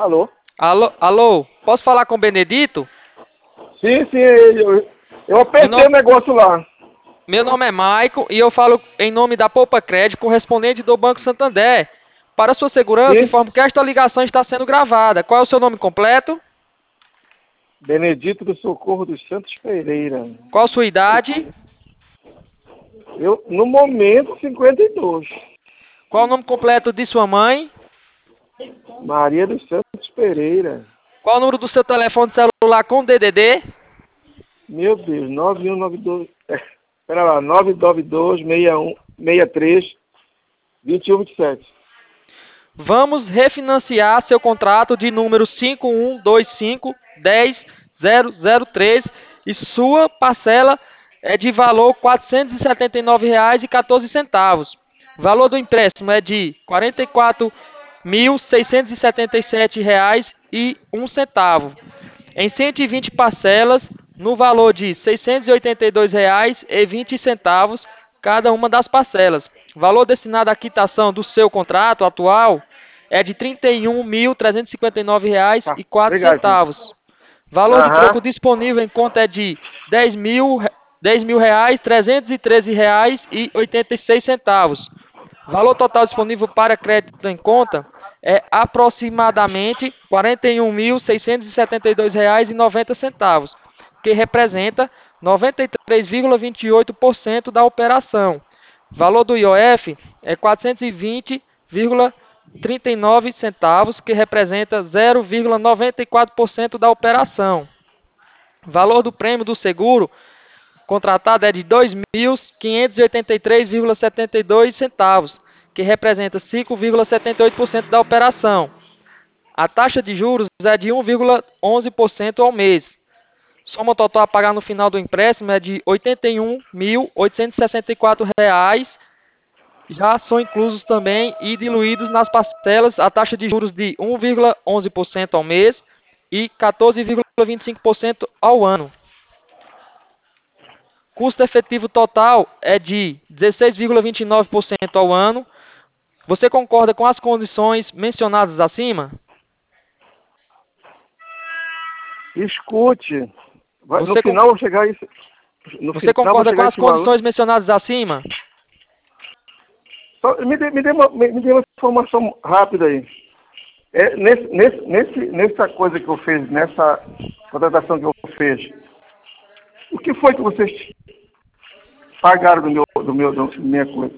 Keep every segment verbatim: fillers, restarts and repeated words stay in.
Alô? Alô, alô, posso falar com o Benedito? Sim, sim, eu, eu Meu apertei nome, o negócio lá. meu nome é Maicon e eu falo em nome da Poupa Crédito, correspondente do Banco Santander. Para sua segurança, Sim, informo que esta ligação está sendo gravada. Qual é o seu nome completo? Benedito do Socorro dos Santos Pereira. Qual a sua idade? Eu, no momento, cinquenta e dois. Qual o nome completo de sua mãe? Maria dos Santos Pereira. Qual o número do seu telefone celular com D D D? Meu Deus, nove um nove dois. É, pera lá, nove nove dois, seis um, seis três, dois um dois sete. Vamos refinanciar seu contrato de número cinco um dois cinco um zero zero zero três e sua parcela é de valor quatrocentos e setenta e nove reais e quatorze centavos. O valor do empréstimo é de quarenta e quatro mil seiscentos e setenta e sete reais e um centavo. Em cento e vinte parcelas no valor de seiscentos e oitenta e dois reais e vinte centavos cada uma das parcelas. O valor destinado à quitação do seu contrato atual é de trinta e um mil trezentos e cinquenta e nove reais Tá, e quatro obrigado, senhor. centavos. Valor de troco Aham, disponível em conta é de dez mil, dez mil reais, trezentos e treze reais e oitenta e seis centavos. Valor total disponível para crédito em conta é aproximadamente quarenta e um mil seiscentos e setenta e dois reais e noventa centavos, que representa noventa e três vírgula vinte e oito por cento da operação. Valor do I O F é quatrocentos e vinte vírgula trinta e nove centavos, que representa zero vírgula noventa e quatro por cento da operação. Valor do prêmio do seguro contratado é de dois mil quinhentos e oitenta e três vírgula setenta e dois centavos, que representa cinco vírgula setenta e oito por cento da operação. A taxa de juros é de um vírgula onze por cento ao mês. Soma total a pagar no final do empréstimo é de oitenta e um mil oitocentos e sessenta e quatro reais. Já são inclusos também e diluídos nas parcelas a taxa de juros de um vírgula onze por cento ao mês e quatorze vírgula vinte e cinco por cento ao ano. Custo efetivo total é de dezesseis vírgula vinte e nove por cento ao ano. Você concorda com as condições mencionadas acima? escute. Vai- no Você, con- final, vou chegar a isso. No você final, vou concorda com chegar a as esse valor. condições mencionadas acima? Só, me, dê, me, dê uma, me, me dê uma informação rápida aí. É, nesse, nesse, nesse, nessa coisa que eu fiz, nessa contratação que eu fiz, o que foi que vocês pagaram do meu, do meu, da minha coisa?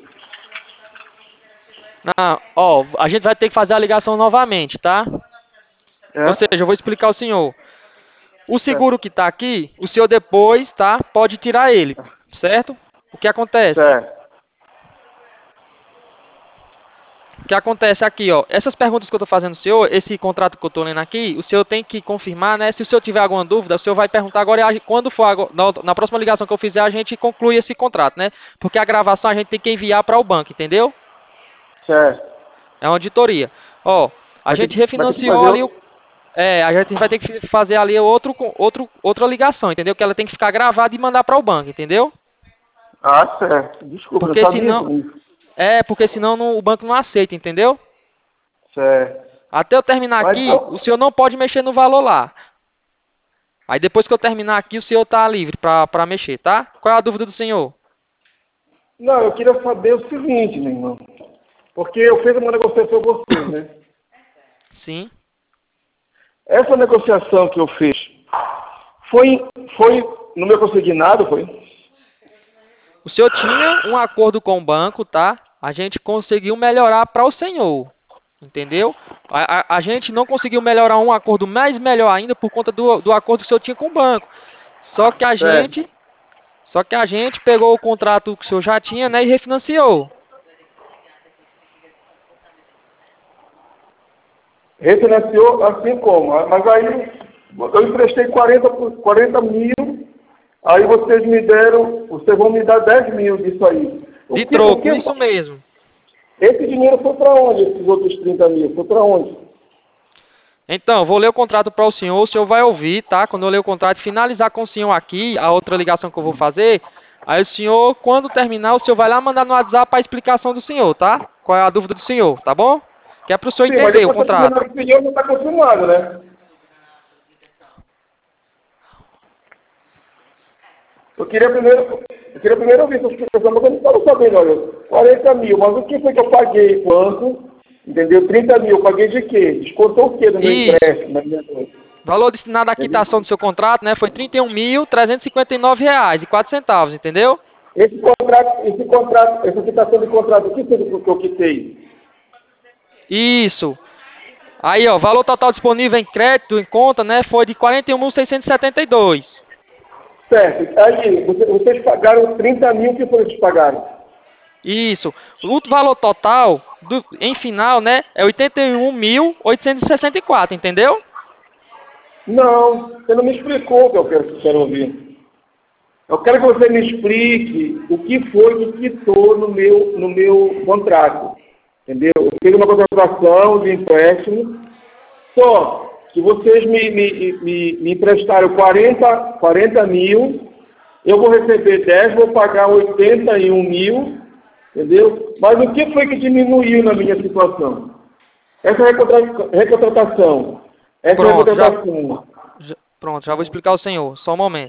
Não, ó, a gente vai ter que fazer a ligação novamente, tá? É? Ou seja, eu vou explicar ao senhor. O Certo. seguro que está aqui, o senhor depois, tá? Pode tirar ele, certo? O que acontece? Certo. O que acontece aqui, ó, essas perguntas que eu estou fazendo ao senhor, esse contrato que eu estou lendo aqui, o senhor tem que confirmar, né? Se o senhor tiver alguma dúvida, o senhor vai perguntar agora, e a- quando for, ago- na, na próxima ligação que eu fizer, a gente conclui esse contrato, né? Porque a gravação a gente tem que enviar para o banco, entendeu? Certo. É uma auditoria. Ó, a Vai ter, gente que- vai ter que refinanciou fazer. ali o... o- É, a gente vai ter que fazer ali outro, outro, outra ligação, entendeu? Que ela tem que ficar gravada e mandar para o banco, entendeu? Ah, certo. Desculpa, não Porque sabia senão... disso. É, porque senão não- o banco não aceita, entendeu? Certo. Até eu terminar Mas aqui, então, o senhor não pode mexer no valor lá. Aí depois que eu terminar aqui, o senhor tá livre pra, pra mexer, tá? Qual é a dúvida do senhor? não, eu queria saber o seguinte, meu irmão. Porque eu fiz uma negociação com vocês, né? Sim. Essa negociação que eu fiz foi, foi no meu consignado, foi? O senhor tinha um acordo com o banco, tá? A gente conseguiu melhorar para o senhor. Entendeu? A, a, a gente não conseguiu melhorar um acordo mais melhor ainda por conta do, do acordo que o senhor tinha com o banco. Só que a Certo. gente, só que a gente pegou o contrato que o senhor já tinha, né, e refinanciou. Refinanciou assim como? Mas aí eu emprestei quarenta, por- quarenta mil, aí vocês me deram, vocês vão me dar dez mil disso aí. O De que, o troco, que, isso mesmo. esse dinheiro foi para onde, esses outros trinta mil? Foi para onde? Então, eu vou ler o contrato para o senhor, o senhor vai ouvir, tá? Quando eu ler o contrato, finalizar com o senhor aqui, a outra ligação que eu vou fazer, aí o senhor, quando terminar, o senhor vai lá mandar no WhatsApp a explicação do senhor, tá? Qual é a dúvida do senhor, tá bom? Que é para o senhor Sim, mas entender o depois contrato. que você não está confirmado, né? Eu queria primeiro, eu queria primeiro ouvir essa explicação, mas eu não estava sabendo, olha, quarenta mil, mas o que foi que eu paguei quanto? Entendeu? trinta mil, eu paguei de quê? Descontou o quê do meu Isso. empréstimo? Da minha coisa? Valor destinado à quitação do seu contrato, né, foi trinta e um mil, trezentos e cinquenta e nove reais e quatro centavos, entendeu? Esse contrato, esse contrato, essa citação de contrato, o que foi que eu quitei? Isso. Aí, ó, valor total disponível em crédito, em conta, né, foi de quarenta e um mil, seiscentos e setenta e dois. Certo. Aí, você- vocês pagaram trinta mil, o que foi que vocês pagaram? Isso. O valor total, do, em final, né, é oitenta e um mil, oitocentos e sessenta e quatro, entendeu? Não, você não me explicou o que eu quero, quero ouvir. Eu quero que você me explique o que foi que quitou no meu, no meu contrato. Entendeu? Eu fiz uma contratação de empréstimo, só que vocês me, me, me, me emprestaram quarenta, quarenta mil, eu vou receber dez, vou pagar oitenta e um mil, entendeu? Mas o que foi que diminuiu na minha situação? Essa recontra- recontratação, essa Pronto, já, recontratação, já- pronto, já vou explicar ao senhor, só um momento.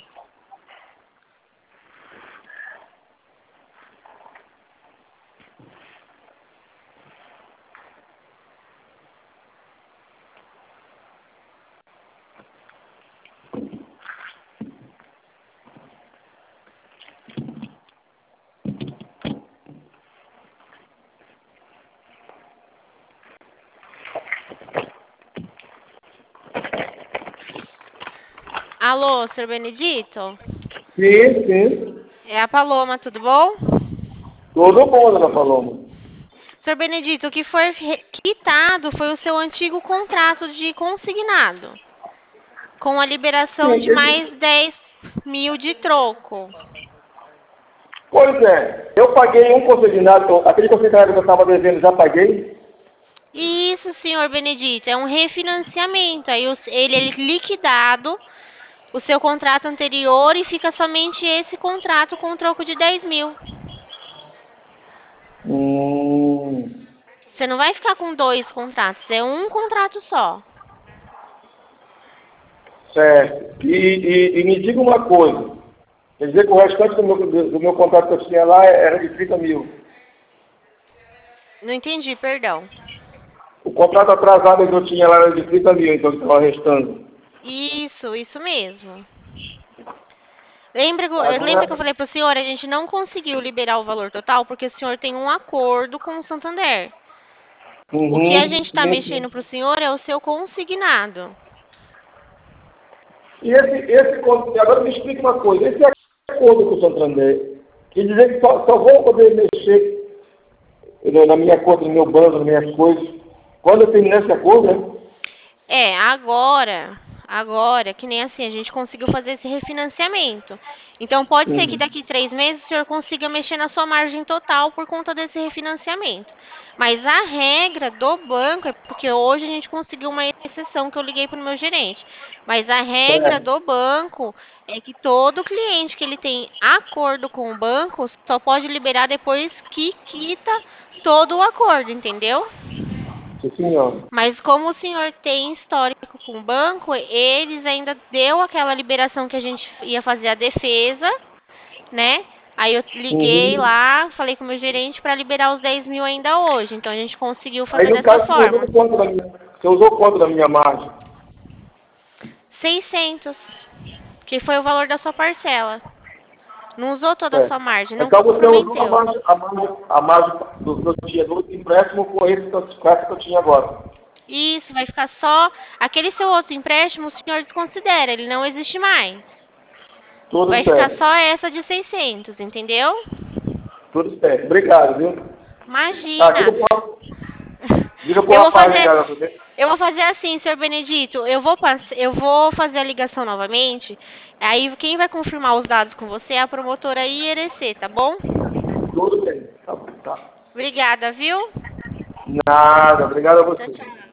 Alô, senhor Benedito? sim, sim, É a Paloma, tudo bom? tudo bom, dona Paloma. Senhor Benedito, o que foi re- quitado foi o seu antigo contrato de consignado, com a liberação Sim, de mais esse- dez mil de troco. pois é, eu paguei um consignado, aquele consignado que eu estava devendo, já paguei? Isso, senhor Benedito, é um refinanciamento. Aí os- ele é liquidado, o seu contrato anterior, e fica somente esse contrato com troco de dez mil. Hum, Você não vai ficar com dois contratos, é um contrato só. certo. E, e, e me diga uma coisa, quer dizer que o restante do meu, do, do meu contrato que eu tinha lá era de trinta mil. Não entendi, perdão. O contrato atrasado que eu tinha lá era de trinta mil, então que estava restando. Isso, isso mesmo. Lembra, que eu- lembra que eu Agora, falei para o senhor, a gente não conseguiu liberar o valor total porque o senhor tem um acordo com o Santander. O que a uhum, gente está sim, sim. mexendo para o senhor é o seu consignado. E esse, esse, con- agora me explica uma coisa, esse acordo com o Santander, quer dizer que só, só vou poder mexer na na minha conta, no meu banco, nas minhas coisas, quando eu terminar esse acordo, né? É, agora, agora, que nem assim, a gente conseguiu fazer esse refinanciamento. Então, pode ser que Uhum. daqui três meses o senhor consiga mexer na sua margem total por conta desse refinanciamento. Mas a regra do banco é porque hoje a gente conseguiu uma exceção que eu liguei para o meu gerente. Mas a regra Certo. do banco é que todo cliente que ele tem acordo com o banco só pode liberar depois que quita todo o acordo, entendeu? Sim, senhor. Mas como o senhor tem histórico com o banco, eles ainda deu aquela liberação que a gente ia fazer a defesa, né? Aí eu liguei Uhum. lá, falei com o meu gerente para liberar os dez mil ainda hoje. Então a gente conseguiu Aí, fazer no dessa caso, você forma. usou quanto da minha, você usou quanto da minha margem? seiscentos, que foi o valor da sua parcela. Não usou toda a sua Certo. margem, não Então, você usou a comprometeu. margem, a margem, a margem do que eu tinha do empréstimo com esse que eu com essa que eu tinha agora. Isso, vai ficar só. Aquele seu outro empréstimo, o senhor desconsidera, ele não existe mais. Tudo Vai ficar certo. só essa de seiscentos, entendeu? Tudo certo. Obrigado, viu? Tá, diga Imagina. pro, diga pro Eu vou rapaz, fazer, cara. eu vou fazer assim, senhor Benedito. Eu vou pass- eu vou fazer a ligação novamente. Aí quem vai confirmar os dados com você é a promotora I R C, tá bom? Tudo bem. Tá bom, tá. Obrigada, viu? Nada. Obrigado a Tchau, você. tchau.